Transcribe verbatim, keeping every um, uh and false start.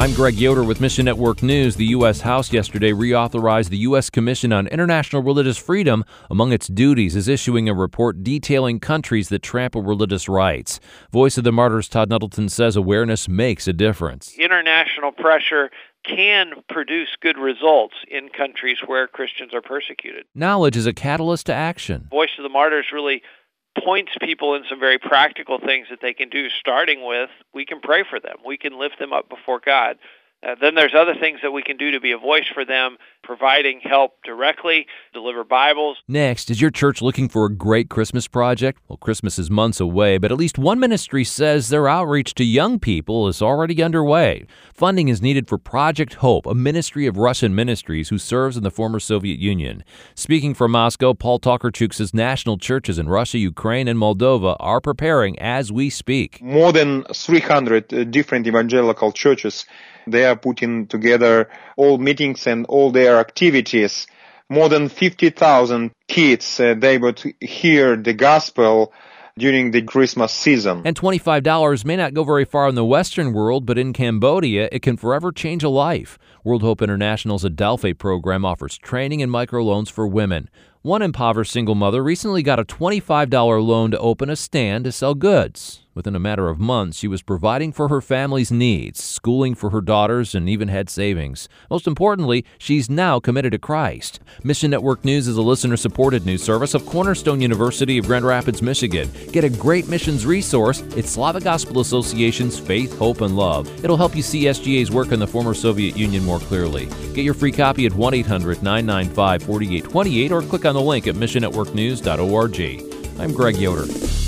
I'm Greg Yoder with Mission Network News. The U S House yesterday reauthorized the U S Commission on International Religious Freedom. Among its duties is issuing a report detailing countries that trample religious rights. Voice of the Martyrs Todd Nettleton says awareness makes a difference. International pressure can produce good results in countries where Christians are persecuted. Knowledge is a catalyst to action. Voice of the Martyrs really points people in some very practical things that they can do, starting with, we can pray for them. We can lift them up before God. Uh, then there's other things that we can do to be a voice for them, providing help directly, deliver Bibles. Next, is your church looking for a great Christmas project? Well, Christmas is months away, but at least one ministry says their outreach to young people is already underway. Funding is needed for Project Hope, a ministry of Russian ministries who serves in the former Soviet Union. Speaking from Moscow, Paul Tokarczuk says national churches in Russia, Ukraine, and Moldova are preparing as we speak. More than three hundred different evangelical churches, they are putting together all meetings and all their activities. More than fifty thousand kids, uh, they would hear the gospel during the Christmas season. And twenty-five dollars may not go very far in the Western world, but in Cambodia, it can forever change a life. World Hope International's Adelphi program offers training and microloans for women. One impoverished single mother recently got a twenty-five dollars loan to open a stand to sell goods. Within a matter of months, she was providing for her family's needs, schooling for her daughters, and even had savings. Most importantly, she's now committed to Christ. Mission Network News is a listener-supported news service of Cornerstone University of Grand Rapids, Michigan. Get a great missions resource. It's Slavic Gospel Association's Faith, Hope, and Love. It'll help you see S G A's work in the former Soviet Union more clearly. Get your free copy at one eight hundred nine nine five four eight two eight or click on the link at mission network news dot org. I'm Greg Yoder.